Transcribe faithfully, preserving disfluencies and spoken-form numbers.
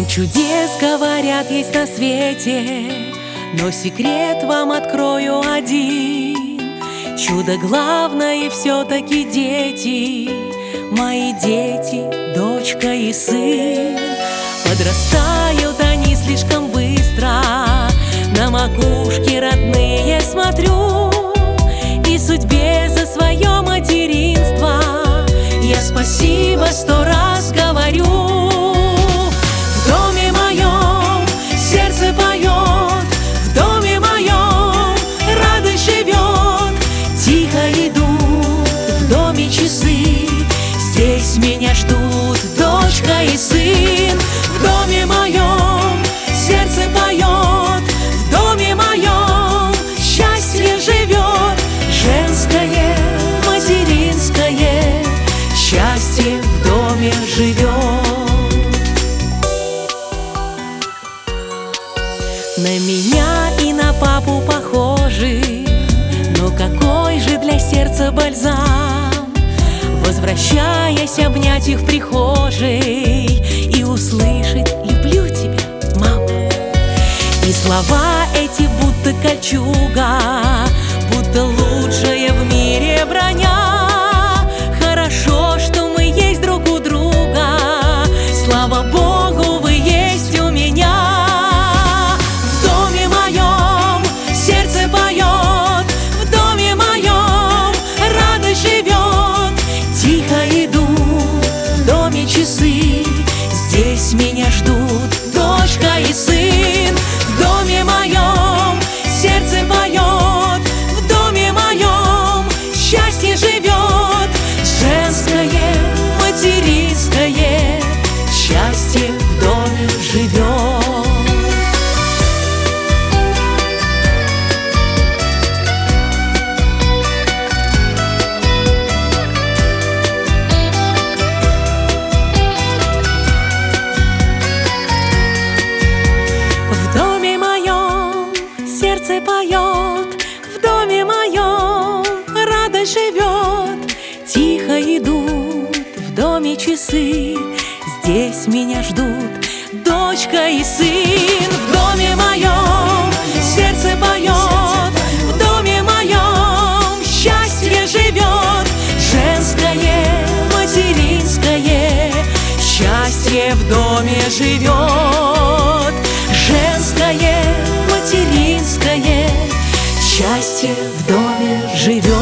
Чудес, говорят, есть на свете, но секрет вам открою один. Чудо главное все-таки дети, мои дети, дочка и сын. Подрастают они слишком быстро, на макушке родные смотрю, и судьбе за свое материнство я спасибо сто раз говорю. В доме моем сердце поет, в доме моем радость живет. Тихо идут в доме часы, здесь меня ждут дочка и сын. В доме моем сердце поет, в доме моем счастье живет. Женское, материнское счастье в доме живет. На меня и на папу похожи, но какой же для сердца бальзам, возвращаясь, обнять их в прихожей и услышать: люблю тебя, мама. И слова эти будто кольчуга, будто лучшая в мире броня. Хорошо, что мы есть друг у друга, слава Богу, вы есть у меня. В доме моем сердце поет, в доме моем радость живет. Тихо идут в доме часы, здесь меня ждут дочка и сын. В доме моем сердце поет, в доме моем счастье живет. Женское, материнское счастье в доме живет. В доме моем сердце поет, в доме моем радость живет. Тихо идут в доме часы, здесь меня ждут дочка и сын. В доме моем сердце поет, в доме моем счастье живет. Женское, материнское счастье в доме живет. Женское, материнское счастье в доме живет.